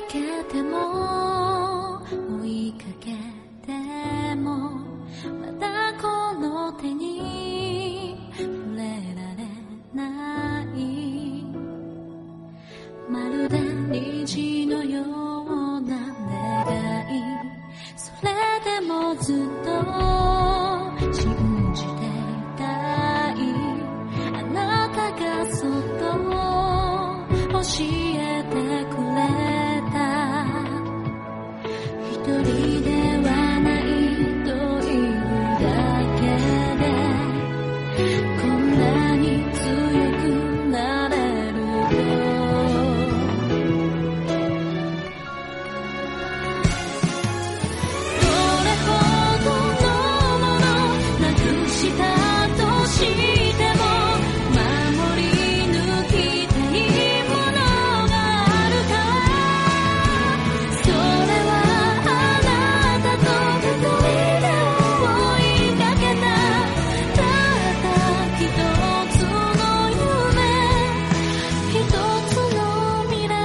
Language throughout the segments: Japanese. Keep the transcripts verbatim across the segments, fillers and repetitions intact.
けても追いかけてもまだこの手に触れられないまるで虹のような願いそれでもずっと信じていたいあなたがそっと教えてくれた一人ではないというだけでこんなに強くなれるよどれほどのものなくしたとしても守り抜きたいものがあるからそれはあなたと二人で追いかけたたった一つの夢一つの未来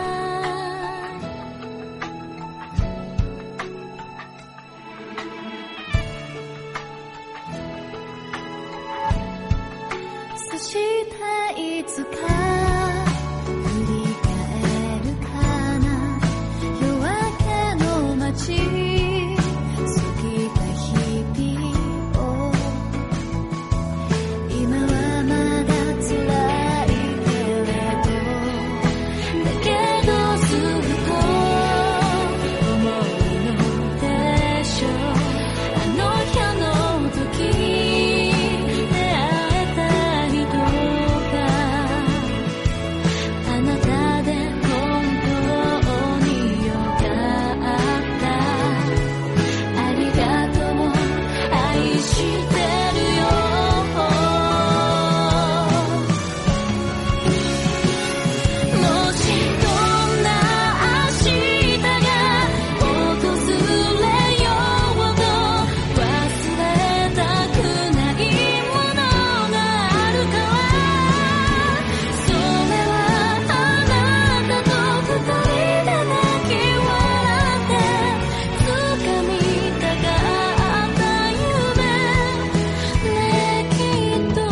そしていつか振り返るかな夜明けの街過ぎた日々を今はまだ辛いけれどだけどすぐと思うのでしょうあの日あの時出会えた人があなたで本当によかったありがとう愛してるよもしどんな明日が訪れようと忘れたくないものがあるからそれはあなたと二人で泣き笑って掴みたかった夢ねきっと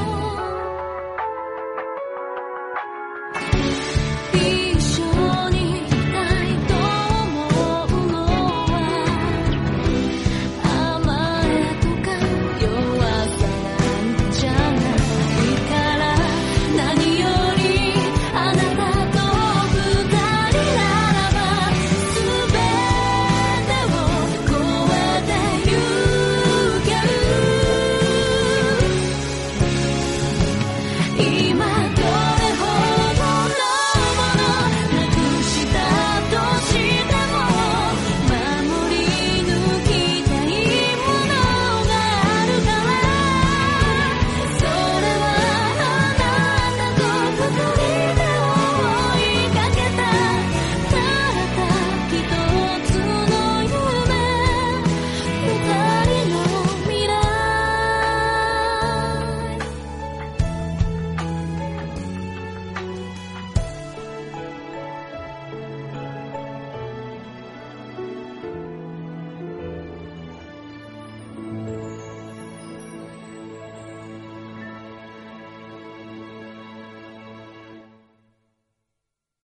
一緒にいたいと思うのは甘えとか弱さなんじゃないから何よりあなたと二人ならば全てを超えてゆける今どれほどのものなくしたとしても守り抜きたいものがあるからそれはあなたと二人で追いかけたたった一つの夢二人の未来